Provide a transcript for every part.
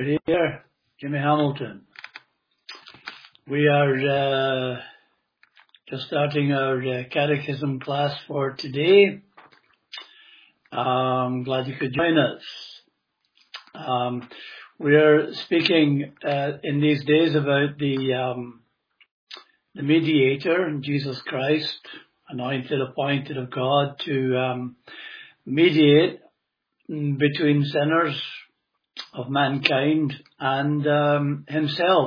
here, Jimmy Hamilton. We are just starting our catechism class for today. I'm glad you could join us. We're speaking in these days about the mediator, Jesus Christ, anointed, appointed of God to mediate between sinners of mankind and himself,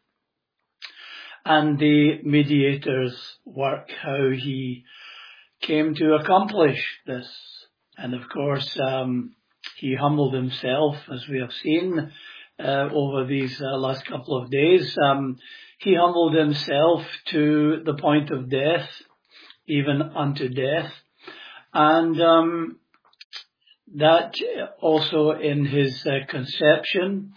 and the mediator's work, how he came to accomplish this. And of course, he humbled himself, as we have seen over these last couple of days. He humbled himself to the point of death, even unto death. And that also in his conception,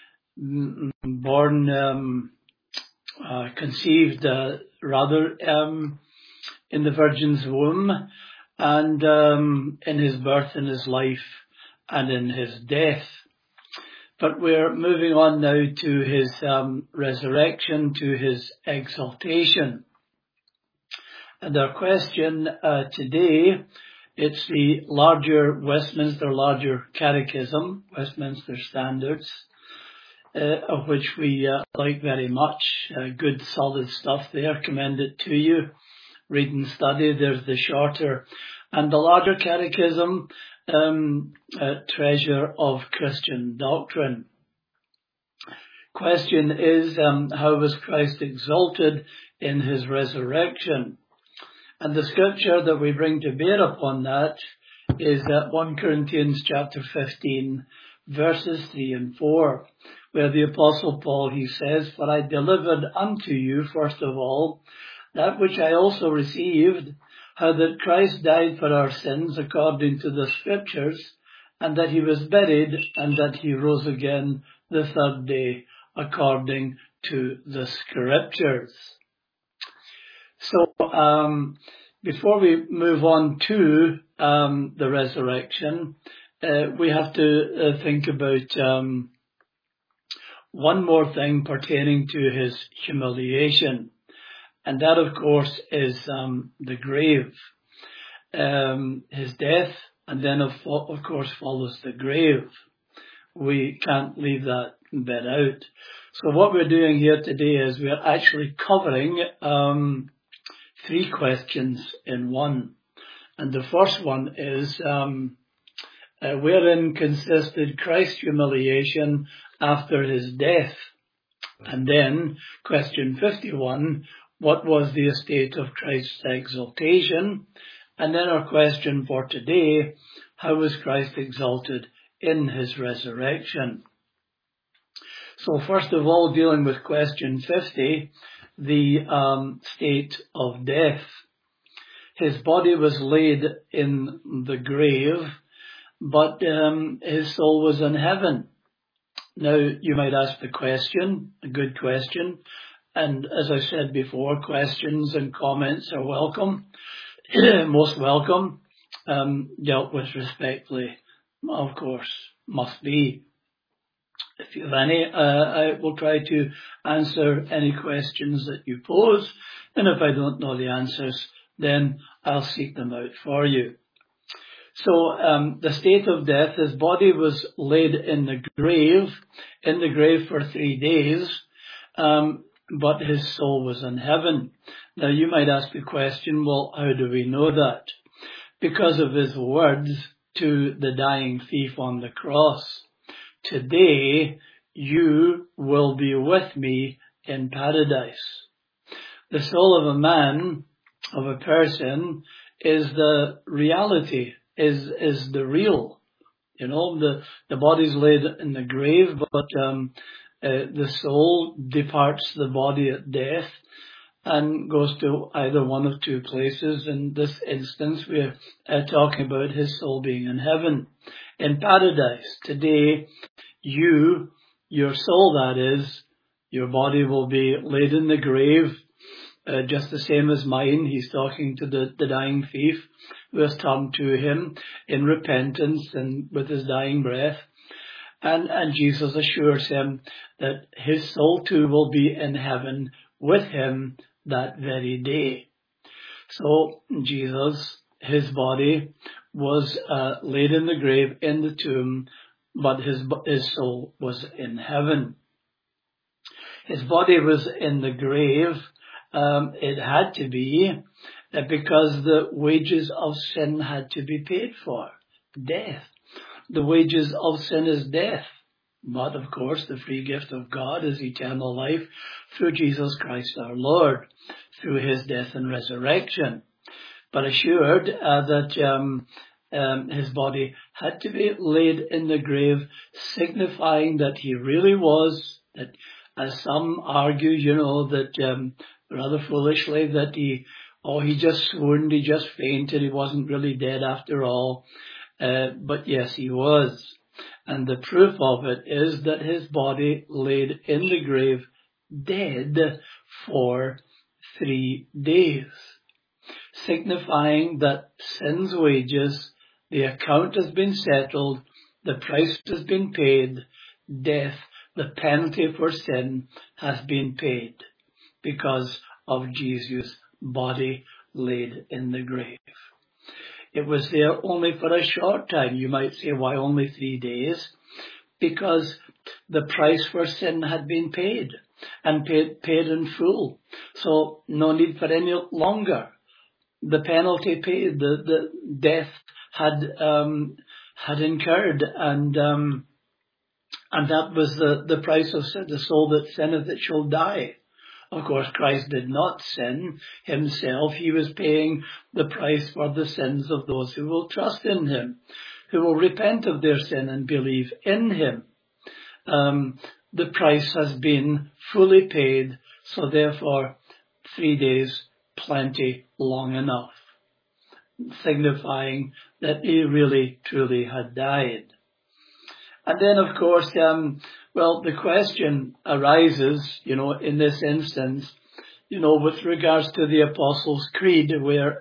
born, conceived rather in the Virgin's womb, and in his birth, in his life, and in his death. But we're moving on now to his resurrection, to his exaltation. And our question today, it's the larger catechism, Westminster Standards, of which we like very much. Good solid stuff there. Commend it to you. Read and study. There's the shorter and the larger catechism, Treasure of Christian Doctrine. Question is, how was Christ exalted in his resurrection? And the scripture that we bring to bear upon that is 1 Corinthians chapter 15, verses 3 and 4, where the Apostle Paul, he says, "For I delivered unto you, first of all, that which I also received, how that Christ died for our sins according to the Scriptures, and that he was buried, and that he rose again the third day according to the Scriptures." So before we move on to the resurrection, we have to think about one more thing pertaining to his humiliation. And that, of course, is the grave. His death, and then, of course, follows the grave. We can't leave that bit out. So what we're doing here today is we're actually covering 3 questions in one. And the first one is, wherein consisted Christ's humiliation after his death? And then, question 51, what was the estate of Christ's exaltation? And then our question for today, how was Christ exalted in his resurrection? So first of all, dealing with question 50, the state of death. His body was laid in the grave, but his soul was in heaven. Now, you might ask the question, a good question, and as I said before, questions and comments are welcome, most welcome, dealt with respectfully, of course, must be. If you have any, I will try to answer any questions that you pose, and if I don't know the answers, then I'll seek them out for you. So the state of death, his body was laid in the grave for 3 days, but his soul was in heaven. Now you might ask the question, well, how do we know that? Because of his words to the dying thief on the cross. Today you will be with me in paradise. The soul of a man, of a person, is the reality, is the real. You know, the body's laid in the grave, but the soul departs the body at death and goes to either one of 2 places. In this instance, we're talking about his soul being in heaven, in paradise. Today, your soul, that is, your body will be laid in the grave, just the same as mine. He's talking to the dying thief who has turned to him in repentance and with his dying breath. And Jesus assures him that his soul too will be in heaven with him that very day. So Jesus, his body was laid in the grave, in the tomb, but his soul was in heaven. His body was in the grave. It had to be because the wages of sin had to be paid for. Death. The wages of sin is death. But of course, the free gift of God is eternal life through Jesus Christ our Lord, through his death and resurrection. But assured that his body had to be laid in the grave, signifying that he really was, that as some argue, that rather foolishly, that he just swooned, he just fainted, he wasn't really dead after all. But yes, he was. And the proof of it is that his body laid in the grave dead for 3 days, signifying that sin's wages, the account has been settled, the price has been paid, death, the penalty for sin, has been paid because of Jesus' body laid in the grave. It was there only for a short time. You might say, why only 3 days? Because the price for sin had been paid, and paid in full. So no need for any longer. The penalty paid, the death had incurred, and that was the price of sin. The soul that sinneth, it shall die. Of course, Christ did not sin himself. He was paying the price for the sins of those who will trust in him, who will repent of their sin and believe in him. The price has been fully paid, so therefore 3 days, plenty long enough, signifying that he really, truly had died. And then, of course, the question arises, in this instance, with regards to the Apostles' Creed, where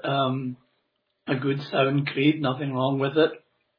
a good sound creed, nothing wrong with it.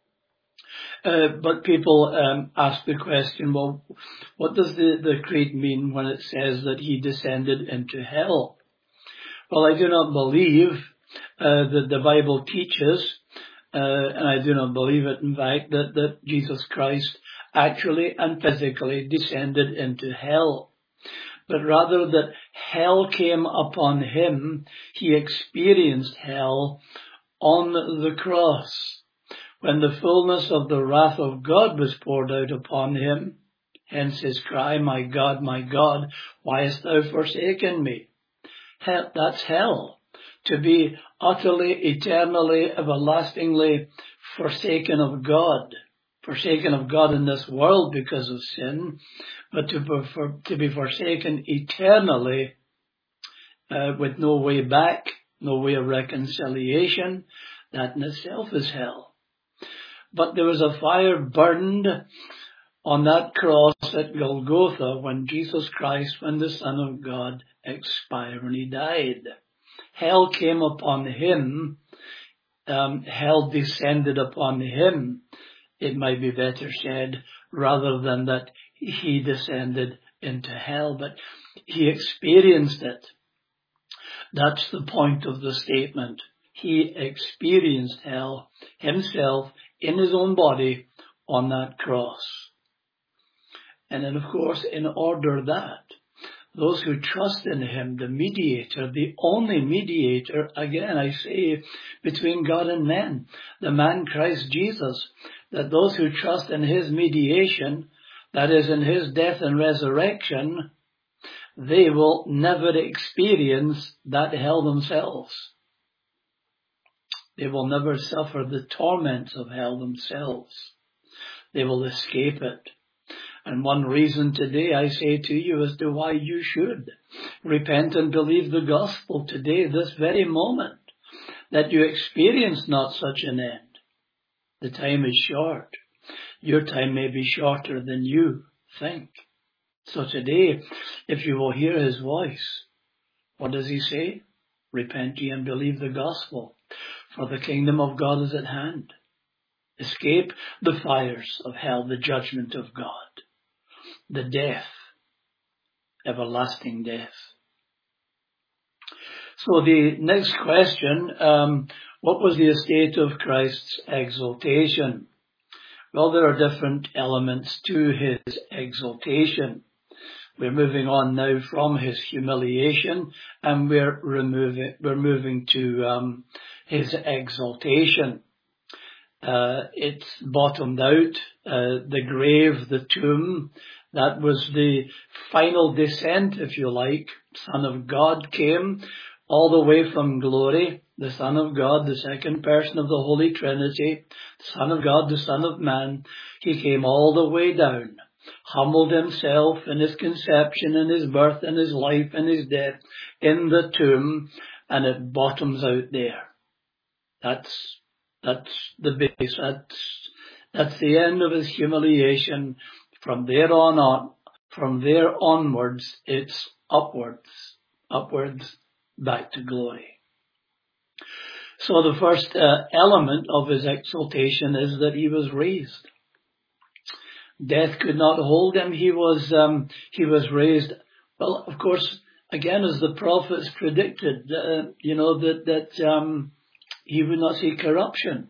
But people ask the question, well, what does the creed mean when it says that he descended into hell? Well, I do not believe that the Bible teaches, and I do not believe it, in fact, that Jesus Christ actually and physically descended into hell, but rather that hell came upon him. He experienced hell on the cross, when the fullness of the wrath of God was poured out upon him. Hence his cry, my God, why hast thou forsaken me? That's hell. To be utterly, eternally, everlastingly forsaken of God in this world because of sin, but to be forsaken eternally with no way back, no way of reconciliation, that in itself is hell. But there was a fire burned on that cross at Golgotha when Jesus Christ, when the Son of God, expired, when he died. Hell came upon him. Hell descended upon him. It might be better said, rather than that he descended into hell, but he experienced it. That's the point of the statement. He experienced hell himself in his own body on that cross. And then, of course, in order that those who trust in him, the mediator, the only mediator, again I say, between God and men, the man Christ Jesus, that those who trust in his mediation, that is in his death and resurrection, they will never experience that hell themselves. They will never suffer the torments of hell themselves. They will escape it. And one reason today I say to you as to why you should repent and believe the gospel today, this very moment, that you experience not such an end. The time is short. Your time may be shorter than you think. So today, if you will hear his voice, what does he say? Repent ye and believe the gospel, for the kingdom of God is at hand. escape the fires of hell, the judgment of God, the death, everlasting death. So the next question, what was the estate of Christ's exaltation? Well, there are different elements to his exaltation. We're moving on now from his humiliation, and we're moving to his exaltation. It's bottomed out, the grave, the tomb. That was the final descent, if you like. Son of God came all the way from glory. The Son of God, the second person of the Holy Trinity, Son of God, the Son of Man. He came all the way down, humbled himself in his conception, in his birth, in his life, in his death, in the tomb, and it bottoms out there. That's the base. That's the end of his humiliation. From there onwards, it's upwards, back to glory. So the first element of his exaltation is that he was raised. Death could not hold him. He was raised. Well, of course, again, as the prophets predicted, that he would not see corruption.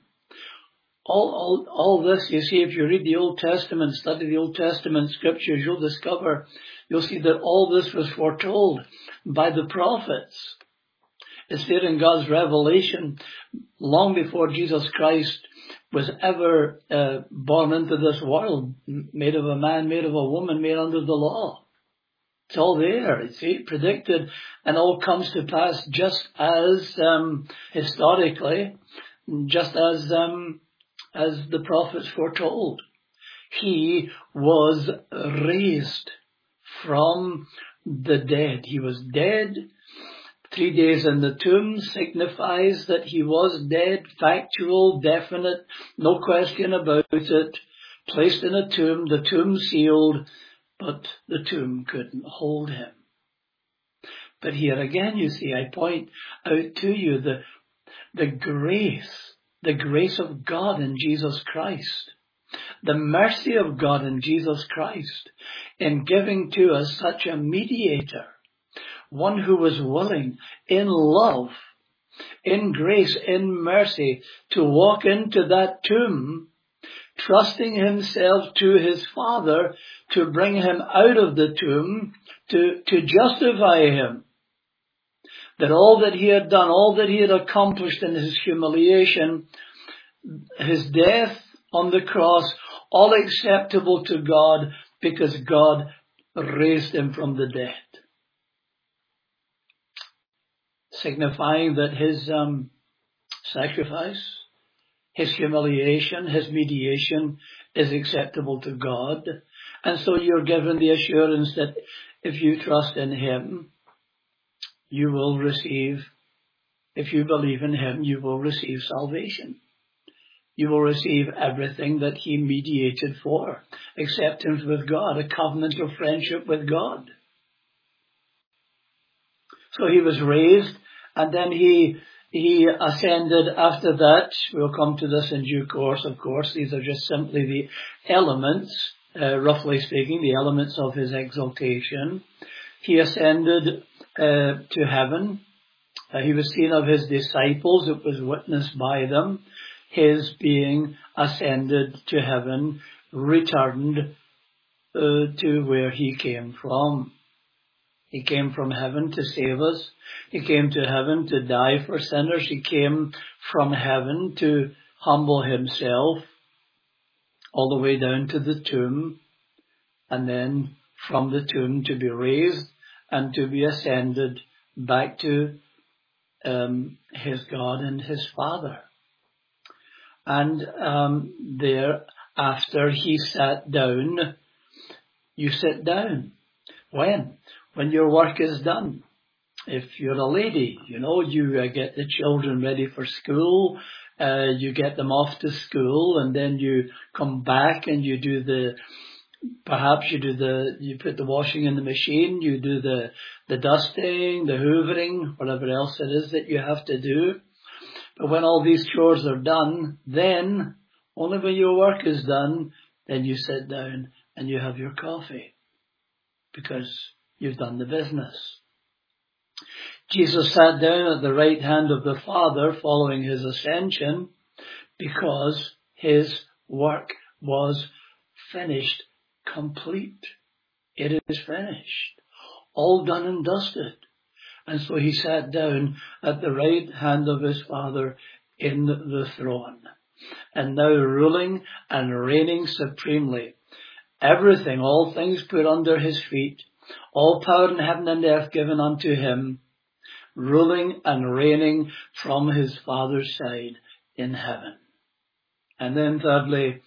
All this, you see, if you read the Old Testament, study the Old Testament scriptures, you'll see that all this was foretold by the prophets. It's there in God's revelation long before Jesus Christ was ever born into this world, made of a man, made of a woman, made under the law. It's all there, it's predicted, and all comes to pass just as historically, just as the prophets foretold. He was raised from the dead. He was dead. 3 days in the tomb signifies that he was dead, factual, definite, no question about it. Placed in a tomb, the tomb sealed, but the tomb couldn't hold him. But here again, you see, I point out to you the grace of God in Jesus Christ, the mercy of God in Jesus Christ in giving to us such a mediator, one who was willing in love, in grace, in mercy to walk into that tomb, trusting himself to his Father to bring him out of the tomb, to justify him. That all that he had done, all that he had accomplished in his humiliation, his death on the cross, all acceptable to God because God raised him from the dead. Signifying that his sacrifice, his humiliation, his mediation is acceptable to God. And so you're given the assurance that if you trust in him, you will receive, if you believe in him, you will receive salvation. You will receive everything that he mediated for. Acceptance with God, a covenant of friendship with God. So he was raised, and then he ascended after that. We'll come to this in due course, of course. These are just simply the elements, roughly speaking, the elements of his exaltation. He ascended to heaven. He was seen of his disciples. It was witnessed by them. His being ascended to heaven, returned to where he came from. He came from heaven to save us. He came to heaven to die for sinners. He came from heaven to humble himself all the way down to the tomb, and then from the tomb to be raised and to be ascended back to his God and his Father. And thereafter he sat down. You sit down. When? When your work is done. If you're a lady, you get the children ready for school, you get them off to school, and then you come back and you put the washing in the machine, you do the dusting, the hoovering, whatever else it is that you have to do. But when all these chores are done, then Only when your work is done, then you sit down and you have your coffee, because you've done the business. Jesus sat down at the right hand of the Father following his ascension because his work was finished, complete. It is finished. All done and dusted. And so he sat down at the right hand of his Father in the throne. And now ruling and reigning supremely. Everything, all things put under his feet. All power in heaven and earth given unto him. Ruling and reigning from his Father's side in heaven. And then thirdly,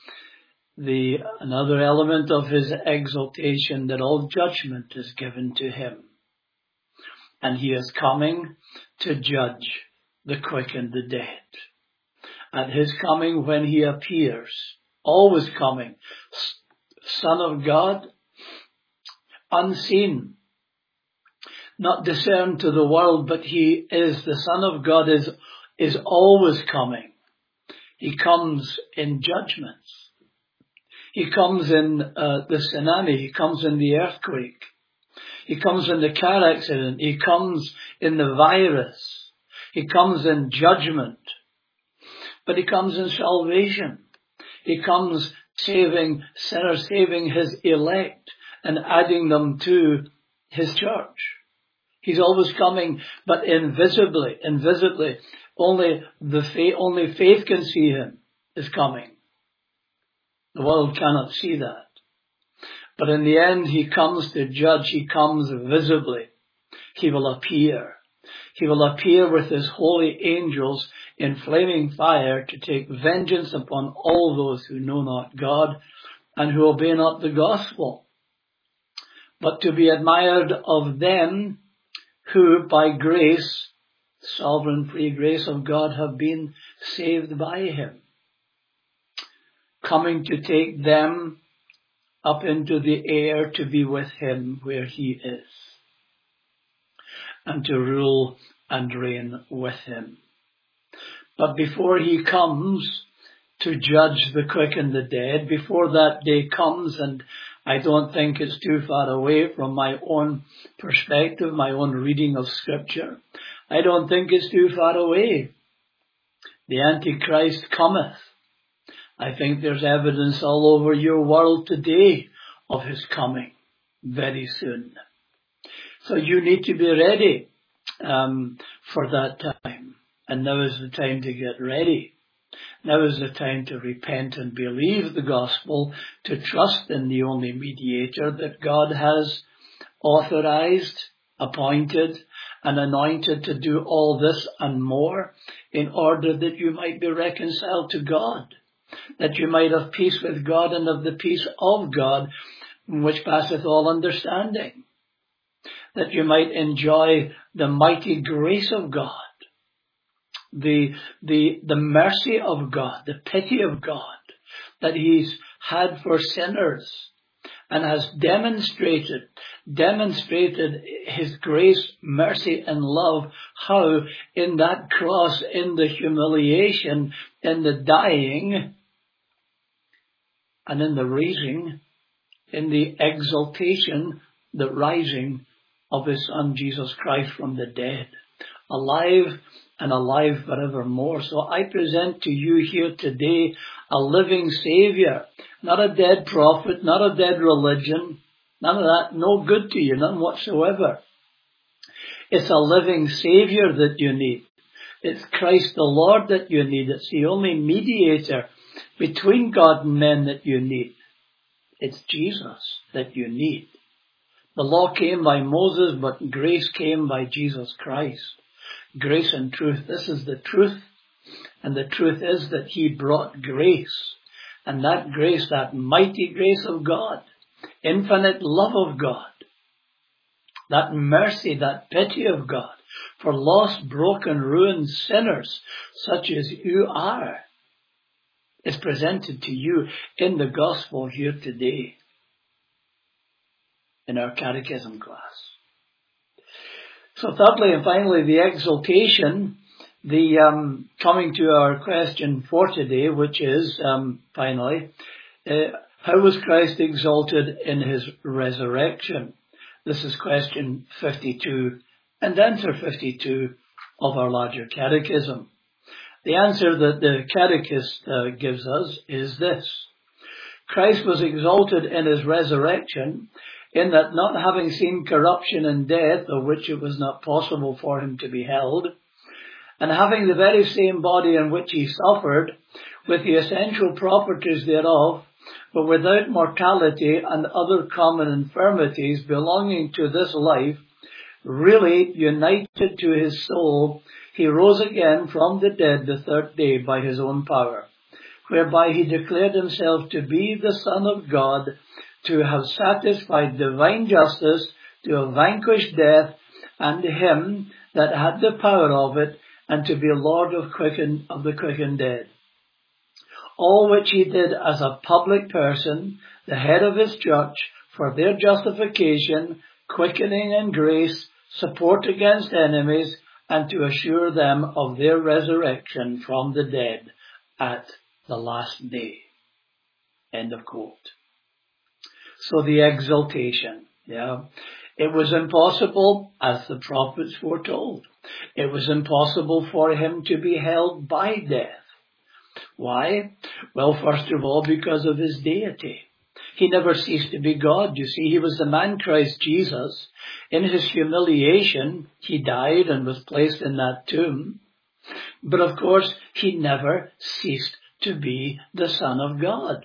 another element of his exaltation, that all judgment is given to him. And he is coming to judge the quick and the dead. At his coming, when he appears, always coming, Son of God, unseen, not discerned to the world, but he is, the Son of God is always coming. He comes in judgments. He comes in the tsunami. He comes in the earthquake. He comes in the car accident. He comes in the virus. He comes in judgment. But he comes in salvation. He comes saving sinners, saving his elect and adding them to his church. He's always coming, but invisibly. Only faith can see him is coming. The world cannot see that. But in the end, he comes to judge. He comes visibly. He will appear. He will appear with his holy angels in flaming fire to take vengeance upon all those who know not God and who obey not the gospel, but to be admired of them who by grace, sovereign free grace of God, have been saved by him, coming to take them up into the air to be with him where he is, and to rule and reign with him. But before he comes to judge the quick and the dead, before that day comes, and I don't think it's too far away from my own perspective, my own reading of Scripture, I don't think it's too far away. The Antichrist cometh. I think there's evidence all over your world today of his coming very soon. So you need to be ready for that time. And now is the time to get ready. Now is the time to repent and believe the gospel, to trust in the only mediator that God has authorized, appointed, and anointed to do all this and more in order that you might be reconciled to God, that you might have peace with God and have the peace of God, which passeth all understanding, that you might enjoy the mighty grace of God, the mercy of God, the pity of God that he's had for sinners, and has demonstrated his grace, mercy, and love, how in that cross, in the humiliation, in the dying, and in the raising, in the exaltation, the rising of his Son Jesus Christ from the dead, alive and alive forevermore. So I present to you here today a living Saviour, not a dead prophet, not a dead religion, none of that, no good to you, none whatsoever. It's a living Saviour that you need. It's Christ the Lord that you need. It's the only mediator between God and men that you need. It's Jesus that you need. The law came by Moses, but grace came by Jesus Christ. Grace and truth. This is the truth. And the truth is that he brought grace. And that grace, that mighty grace of God, infinite love of God, that mercy, that pity of God for lost, broken, ruined sinners such as you are, is presented to you in the gospel here today in our catechism class. So thirdly and finally, the exaltation Coming to our question for today, which is, finally, how was Christ exalted in his resurrection? This is question 52 and answer 52 of our larger catechism. The answer that the catechist gives us is this. Christ was exalted in his resurrection in that, not having seen corruption and death, of which it was not possible for him to be held, and having the very same body in which he suffered, with the essential properties thereof, but without mortality and other common infirmities belonging to this life, really united to his soul, he rose again from the dead the third day by his own power, whereby he declared himself to be the Son of God, to have satisfied divine justice, to have vanquished death, and him that had the power of it, and to be Lord of the quick and dead. All which he did as a public person, the head of his church, for their justification, quickening and grace, support against enemies, and to assure them of their resurrection from the dead at the last day. End of quote. So the exaltation, it was impossible, as the prophets foretold. It was impossible for him to be held by death. Why? Well, first of all, because of his deity. He never ceased to be God. You see, he was the man Christ Jesus. In his humiliation, he died and was placed in that tomb. But of course, he never ceased to be the Son of God.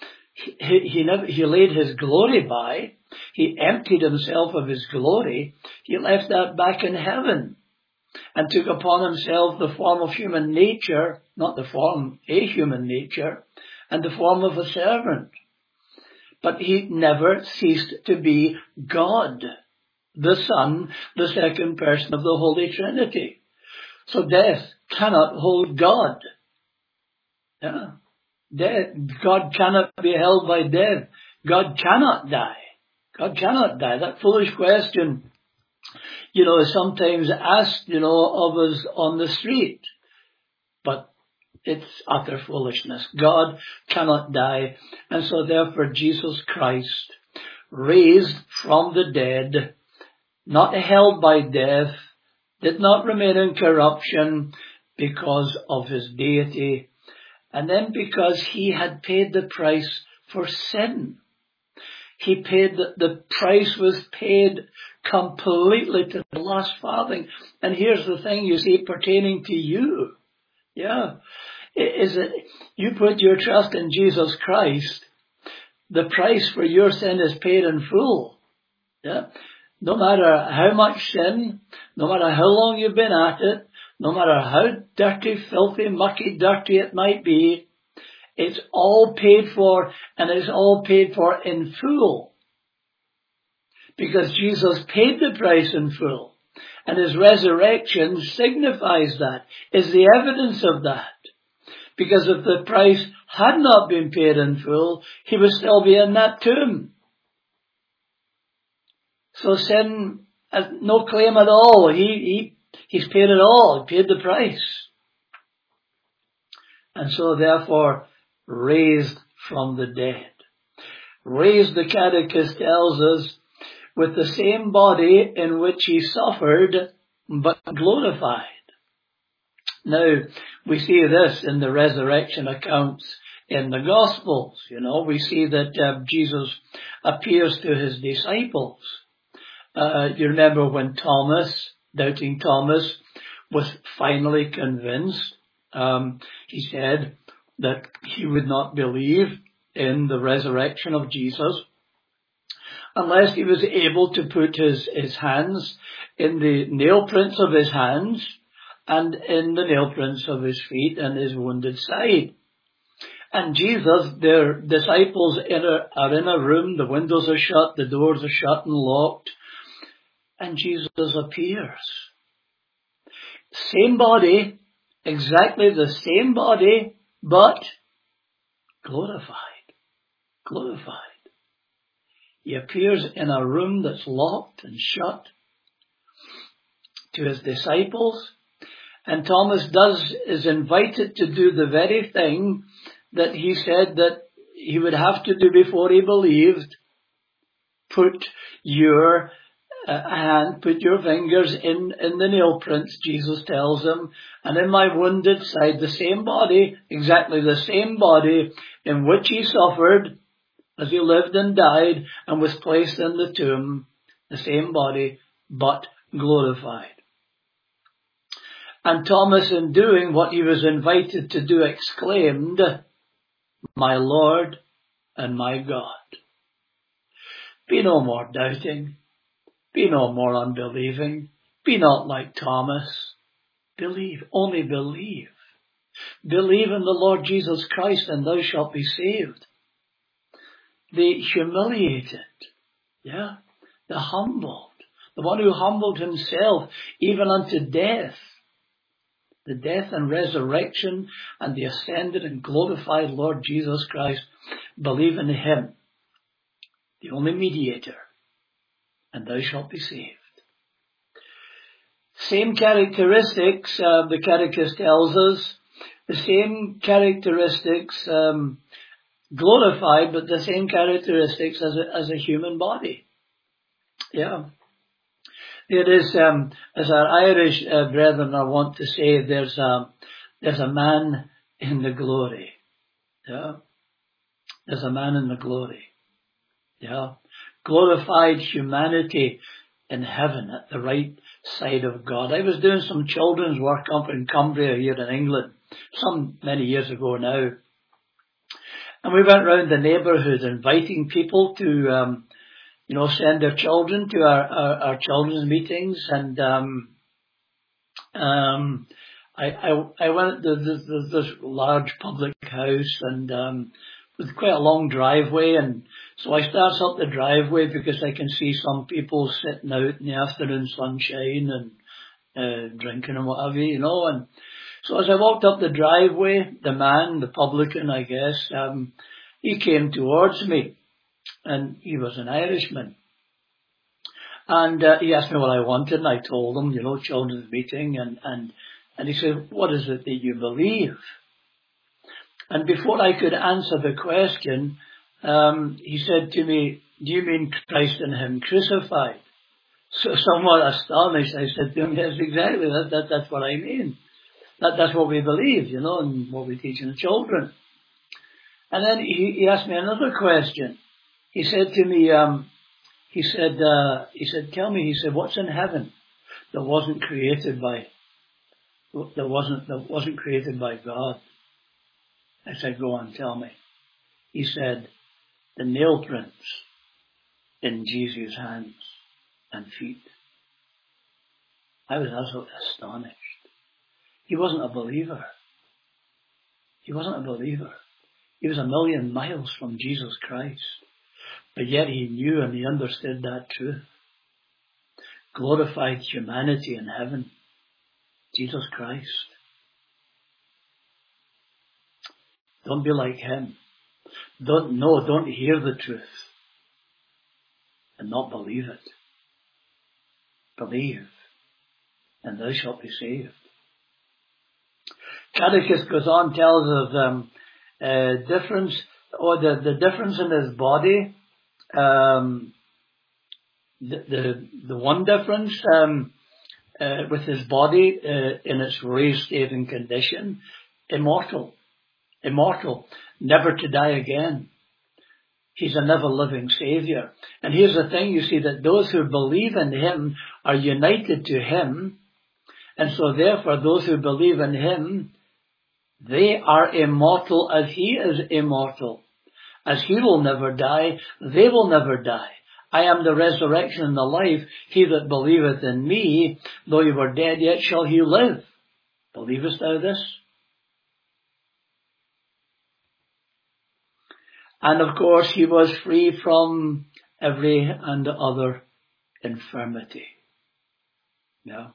He laid his glory by. He emptied himself of his glory. He left that back in heaven and took upon himself the form of human nature, not the form, a human nature, and the form of a servant. But he never ceased to be God, the Son, the second person of the Holy Trinity. So death cannot hold God. God cannot be held by death. God cannot die. God cannot die. That foolish question, is sometimes asked, of us on the street. But it's utter foolishness. God cannot die. And so therefore Jesus Christ, raised from the dead, not held by death, did not remain in corruption because of his deity, and then because he had paid the price for sin. He paid, the price was paid completely to the last farthing. And here's the thing, you see, pertaining to you. Is that you put your trust in Jesus Christ, the price for your sin is paid in full. No matter how much sin, no matter how long you've been at it, no matter how dirty, filthy, mucky, dirty it might be, it's all paid for, and it's all paid for in full. Because Jesus paid the price in full. And his resurrection signifies that, is the evidence of that. Because if the price had not been paid in full, he would still be in that tomb. So sin has no claim at all. He's paid it all. He paid the price. And so therefore, raised from the dead. Raised, the Catechist tells us, with the same body in which he suffered, but glorified. Now, we see this in the resurrection accounts in the Gospels. We see that Jesus appears to his disciples. You remember when Thomas, doubting Thomas, was finally convinced. He said that he would not believe in the resurrection of Jesus unless he was able to put his hands in the nail prints of his hands and in the nail prints of his feet and his wounded side. And Jesus, their disciples are in a room, the windows are shut, the doors are shut and locked, and Jesus appears. Same body, exactly the same body, but glorified. Glorified. He appears in a room that's locked and shut to his disciples, And Thomas is invited to do the very thing that he said that he would have to do before he believed. Put your put your fingers in the nail prints, Jesus tells him, and in my wounded side, the same body, exactly the same body in which he suffered as he lived and died and was placed in the tomb, the same body, but glorified. And Thomas, in doing what he was invited to do, exclaimed, "My Lord and my God." Be no more doubting. Be no more unbelieving. Be not like Thomas. Believe. Only believe. Believe in the Lord Jesus Christ and thou shalt be saved. The humiliated, the humbled, the one who humbled himself even unto death, the death and resurrection and the ascended and glorified Lord Jesus Christ, believe in him, the only mediator, and thou shalt be saved. Same characteristics, the Catechist tells us, the same characteristics, glorified, but the same characteristics as a human body. Yeah. It is, as our Irish brethren are wont to say, there's a man in the glory. Yeah. There's a man in the glory. Yeah. Glorified humanity in heaven at the right side of God. I was doing some children's work up in Cumbria here in England, many years ago now. And we went round the neighbourhood inviting people to, send their children to our children's meetings. And, I went to this large public house and, with quite a long driveway, and so I starts up the driveway because I can see some people sitting out in the afternoon sunshine and drinking and whatever, and so as I walked up the driveway, the man, the publican, I guess, he came towards me, and he was an Irishman, and he asked me what I wanted, and I told him, children's meeting, and he said, "What is it that you believe?" And before I could answer the question, he said to me, "Do you mean Christ and him crucified?" So somewhat astonished, I said to him, "Yes, exactly. That's what I mean. That's what we believe, and what we teach in the children." And then he asked me another question. He said to me, he said, "Tell me," he said, "what's in heaven that wasn't created by God?" I said, "Go on, tell me." He said, "The nail prints in Jesus' hands and feet." I was absolutely astonished. He wasn't a believer. He wasn't a believer. He was a million miles from Jesus Christ. But yet he knew and he understood that truth. Glorified humanity in heaven. Jesus Christ. Don't be like him. Don't hear the truth and not believe it. Believe, and thou shalt be saved. Catechist goes on, tells of difference, or the difference in his body. The one difference with his body in its raised state and condition, immortal, never to die again. He's a never living Saviour. And here's the thing, you see, that those who believe in him are united to him, and so therefore those who believe in him, they are immortal as he is immortal. As he will never die, they will never die. I am the resurrection and the life. He that believeth in me, though he were dead, yet shall he live. Believest thou this? And of course, he was free from every and other infirmity. Yeah.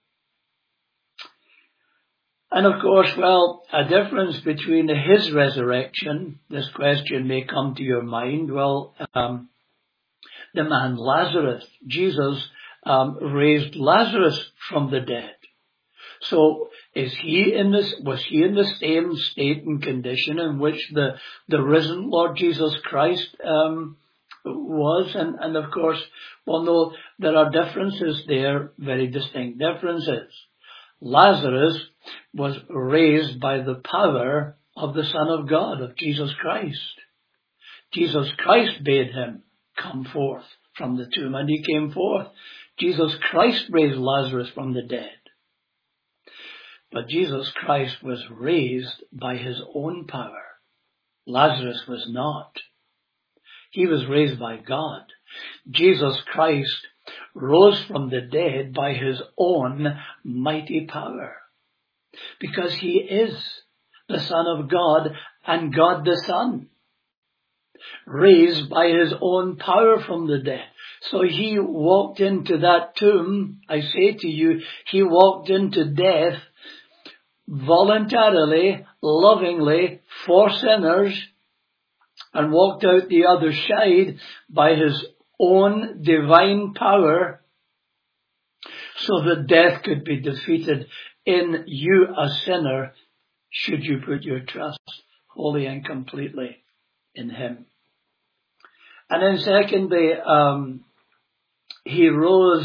And of course, a difference between his resurrection, this question may come to your mind. The man Lazarus, Jesus raised Lazarus from the dead. So was he in the same state and condition in which the risen Lord Jesus Christ was? And of course, well, no, there are differences there, very distinct differences. Lazarus was raised by the power of the Son of God, of Jesus Christ. Jesus Christ bade him come forth from the tomb, and he came forth. Jesus Christ raised Lazarus from the dead. But Jesus Christ was raised by his own power. Lazarus was not. He was raised by God. Jesus Christ rose from the dead by his own mighty power, because he is the Son of God and God the Son, raised by his own power from the dead. So he walked into that tomb. I say to you, he walked into death voluntarily, lovingly, for sinners, and walked out the other side by his own divine power, so that death could be defeated in you, a sinner, should you put your trust wholly and completely in him. And then secondly, he rose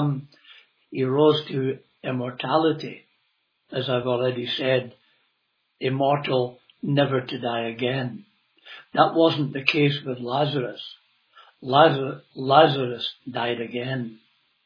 to immortality, as I've already said, immortal, never to die again. That wasn't the case with Lazarus. Lazarus died again.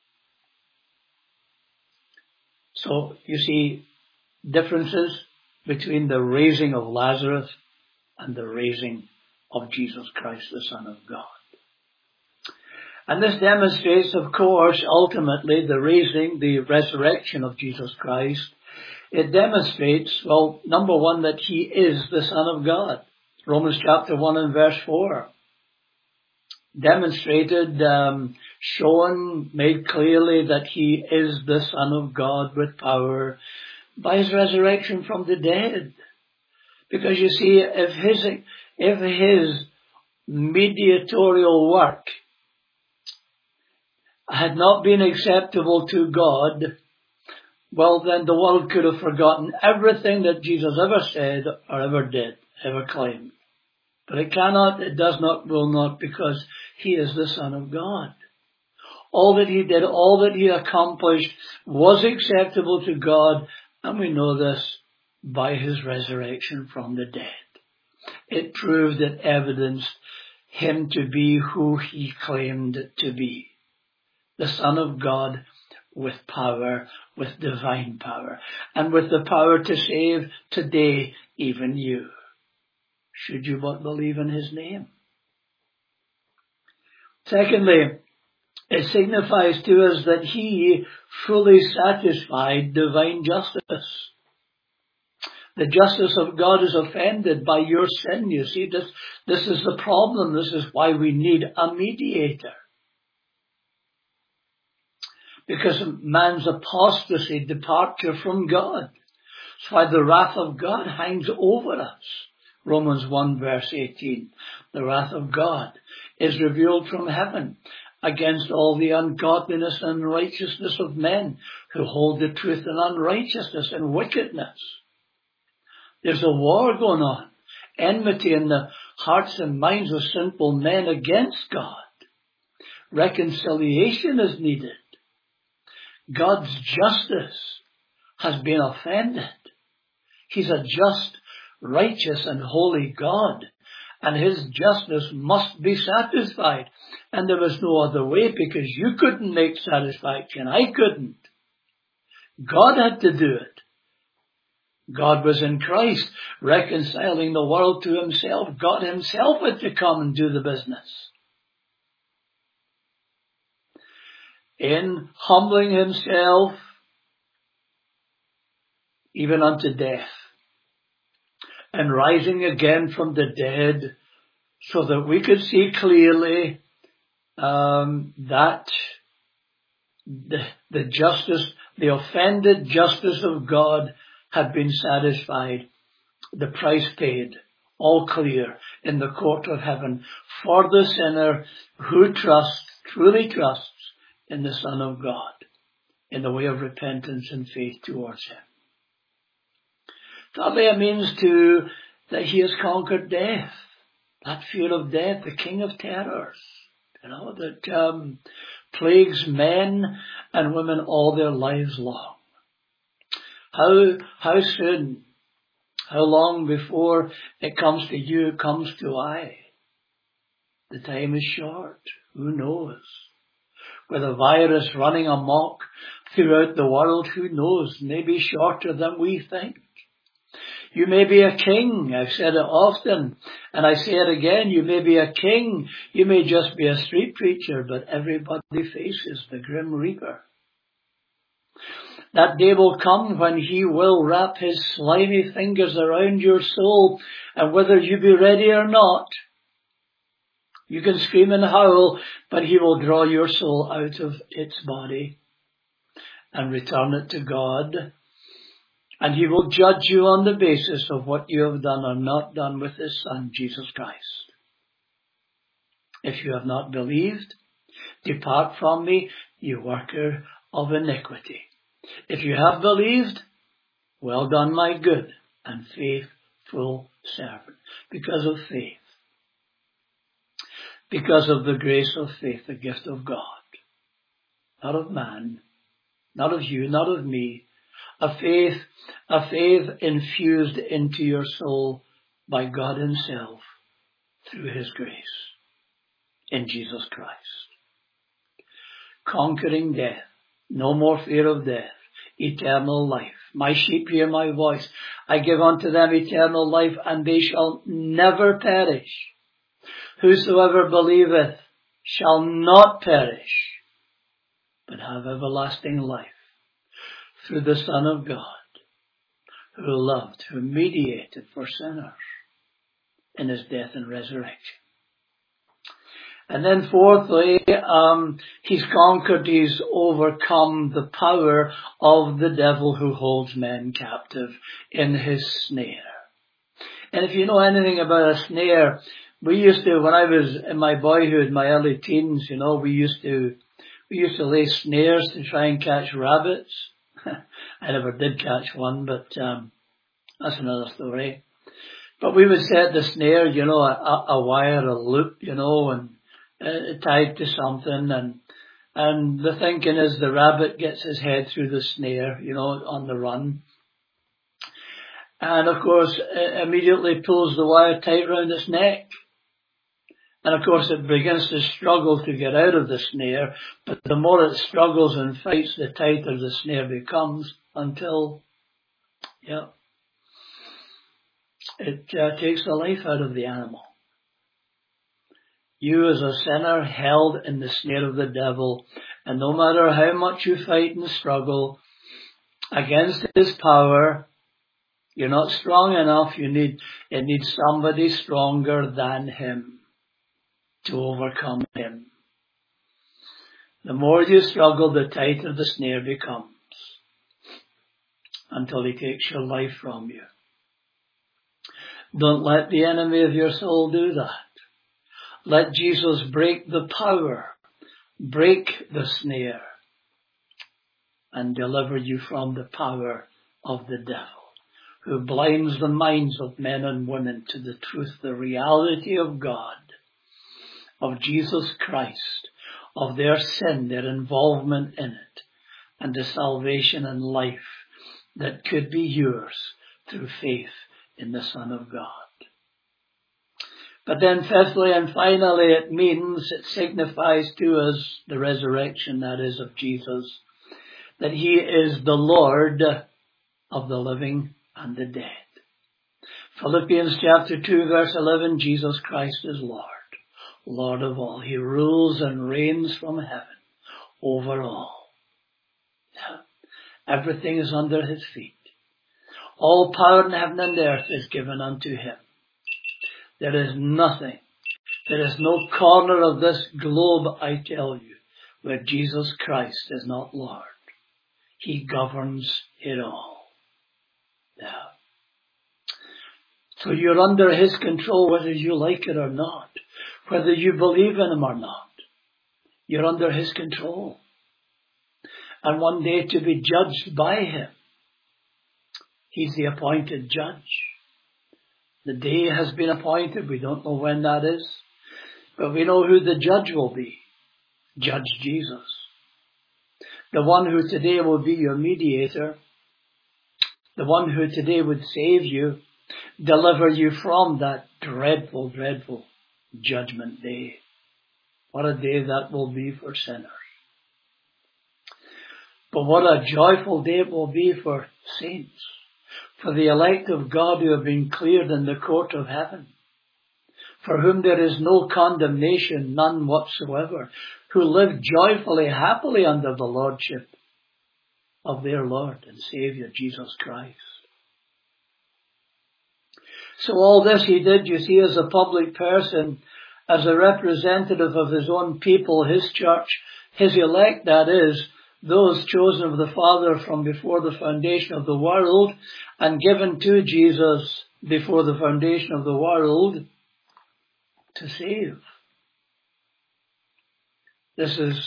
So you see differences between the raising of Lazarus and the raising of Jesus Christ, the Son of God. And this demonstrates, of course, ultimately the resurrection of Jesus Christ. It demonstrates, well, number one, that he is the Son of God. Romans chapter 1 and verse 4. Demonstrated, shown, made clearly that he is the Son of God with power by his resurrection from the dead. Because you see, if his mediatorial work had not been acceptable to God, well, then the world could have forgotten everything that Jesus ever said or ever did, ever claimed. But it cannot, it does not, will not, because he is the Son of God. All that he did, all that he accomplished was acceptable to God, and we know this by his resurrection from the dead. It proved, it evidenced him to be who he claimed to be. The Son of God with power, with divine power, and with the power to save today even you, should you but believe in his name. Secondly, it signifies to us that he fully satisfied divine justice. The justice of God is offended by your sin. You see, this is the problem. This is why we need a mediator. Because of man's apostasy, departure from God. That's why the wrath of God hangs over us. Romans 1 verse 18. The wrath of God is revealed from heaven against all the ungodliness and unrighteousness of men who hold the truth in unrighteousness and wickedness. There's a war going on. Enmity in the hearts and minds of sinful men against God. Reconciliation is needed. God's justice has been offended. He's a just, righteous and holy God, and his justice must be satisfied. And there was no other way, because you couldn't make satisfaction. I couldn't. God had to do it. God was in Christ, reconciling the world to himself. God himself had to come and do the business. In humbling himself even unto death, and rising again from the dead, so that we could see clearly that the justice, the offended justice of God had been satisfied. The price paid, all clear in the court of heaven for the sinner who truly trusts in the Son of God. in the way of repentance and faith towards him. Thirdly, it means that he has conquered death. That fear of death, the king of terrors, that plagues men and women all their lives long. How soon, how long before it comes to you, it comes to I? The time is short. Who knows? With a virus running amok throughout the world, who knows? Maybe shorter than we think. You may be a king. I've said it often, and I say it again. You may be a king. You may just be a street preacher, but everybody faces the grim reaper. That day will come when he will wrap his slimy fingers around your soul, and whether you be ready or not, you can scream and howl, but he will draw your soul out of its body and return it to God. And he will judge you on the basis of what you have done or not done with his Son, Jesus Christ. If you have not believed, depart from me, you worker of iniquity. If you have believed, well done, my good and faithful servant. Because of faith. Because of the grace of faith, the gift of God. Not of man, not of you, not of me. A faith infused into your soul by God himself through his grace in Jesus Christ. Conquering death, no more fear of death, eternal life. My sheep hear my voice. I give unto them eternal life, and they shall never perish. Whosoever believeth shall not perish, but have everlasting life. Through the Son of God, who loved, who mediated for sinners in his death and resurrection. And then fourthly, he's conquered, he's overcome the power of the devil who holds men captive in his snare. And if you know anything about a snare, we used to, when I was in my boyhood, my early teens, we used to lay snares to try and catch rabbits. I never did catch one, but that's another story. But we would set the snare, a wire, a loop, and tied to something, and the thinking is the rabbit gets his head through the snare, on the run. And of course, immediately pulls the wire tight round its neck. And of course it begins to struggle to get out of the snare, but the more it struggles and fights, the tighter the snare becomes until, it takes the life out of the animal. You as a sinner held in the snare of the devil, and no matter how much you fight and struggle against his power, you're not strong enough. It needs somebody stronger than him to overcome him. The more you struggle, the tighter the snare becomes, until he takes your life from you. Don't let the enemy of your soul do that. Let Jesus break the power, break the snare, and deliver you from the power of the devil, who blinds the minds of men and women to the truth, the reality of God, of Jesus Christ, of their sin, their involvement in it, and the salvation and life that could be yours through faith in the Son of God. But then fifthly and finally, it signifies to us the resurrection, that is, of Jesus, that he is the Lord of the living and the dead. Philippians chapter 2 verse 11, Jesus Christ is Lord. Lord of all. He rules and reigns from heaven over all. Everything is under his feet. All power in heaven and earth is given unto him. There is nothing, there is no corner of this globe, I tell you, where Jesus Christ is not Lord. He governs it all. So you're under his control whether you like it or not. Whether you believe in him or not. You're under his control. and one day to be judged by him. He's the appointed judge. The day has been appointed. We don't know when that is, but we know who the judge will be. Judge Jesus. The one who today will be your mediator. The one who today would save you, deliver you from that dreadful, dreadful judgment day. What a day that will be for sinners. But what a joyful day it will be for saints, for the elect of God who have been cleared in the court of heaven, for whom there is no condemnation, none whatsoever, who live joyfully, happily under the lordship of their Lord and Saviour, Jesus Christ. So all this he did, you see, as a public person, as a representative of his own people, his church, his elect, that is, those chosen of the Father from before the foundation of the world and given to Jesus before the foundation of the world to save. This is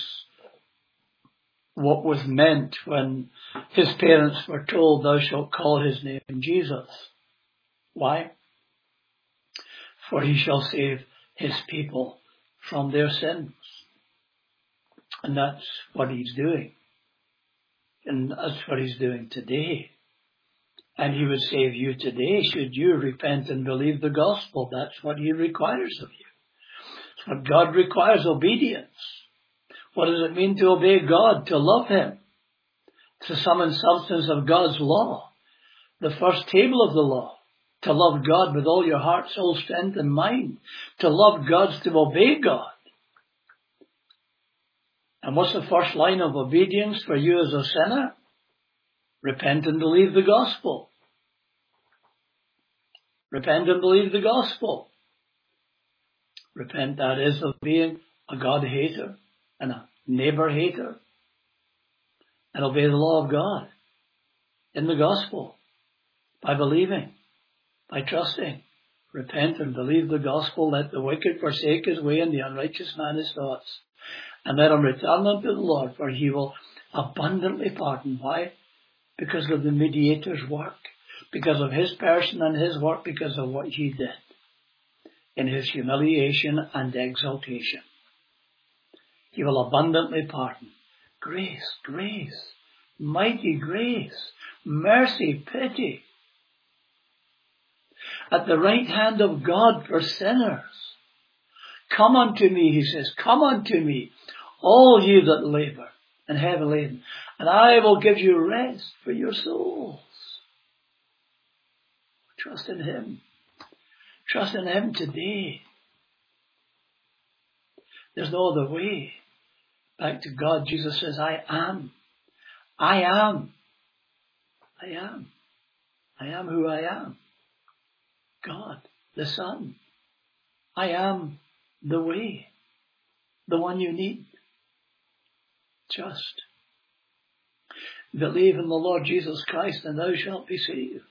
what was meant when his parents were told, thou shalt call his name Jesus. Why? For he shall save his people from their sins. And that's what he's doing. And that's what he's doing today. And he would save you today should you repent and believe the gospel. That's what he requires of you. It's what God requires, obedience. What does it mean to obey God? To love him. It's the sum and substance of God's law. The first table of the law. To love God with all your heart, soul, strength and mind. To love God is to obey God. And what's the first line of obedience for you as a sinner? Repent and believe the gospel. Repent and believe the gospel. Repent, that is, of being a God hater and a neighbor hater. And obey the law of God in the gospel by believing, by trusting. Repent and believe the gospel. Let the wicked forsake his way and the unrighteous man his thoughts. And let him return unto the Lord, for he will abundantly pardon. Why? Because of the mediator's work. Because of his person and his work. Because of what he did in his humiliation and exaltation. He will abundantly pardon. Grace, grace, mighty grace, mercy, pity. At the right hand of God for sinners. Come unto me, he says, come unto me, all you that labour and heavy laden, and I will give you rest for your souls. Trust in him. Trust in him today. There's no other way back to God. Jesus says, I am. I am. I am. I am who I am. God, the Son. I am the way. The one you need. Just believe in the Lord Jesus Christ and thou shalt be saved.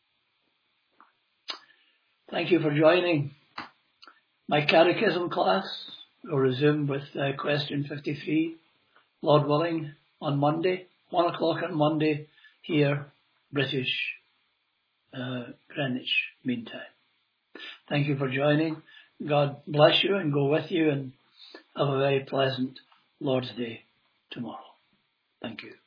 Thank you for joining my catechism class. We'll resume with question 53, Lord willing, on Monday, 1 o'clock on Monday, here, British Greenwich Mean Time. Thank you for joining. God bless you and go with you, and have a very pleasant Lord's Day tomorrow. Thank you.